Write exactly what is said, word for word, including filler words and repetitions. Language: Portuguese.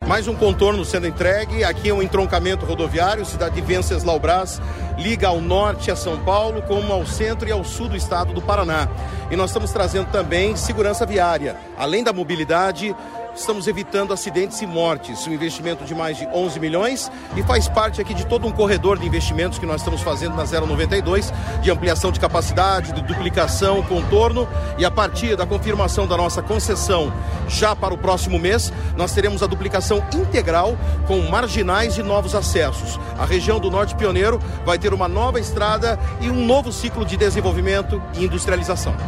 Mais um contorno sendo entregue. Aqui é um entroncamento rodoviário, cidade de Venceslau-Braz, liga ao norte a São Paulo, como ao centro e ao sul do estado do Paraná. E nós estamos trazendo também segurança viária. Além da mobilidade, estamos evitando acidentes e mortes. Um investimento de mais de onze milhões e faz parte aqui de todo um corredor de investimentos que nós estamos fazendo na zero noventa e dois, de ampliação de capacidade, de duplicação, contorno, e a partir da confirmação da nossa concessão já para o próximo mês, nós teremos a duplicação integral com marginais e novos acessos. A região do Norte Pioneiro vai ter uma nova estrada e um novo ciclo de desenvolvimento e industrialização.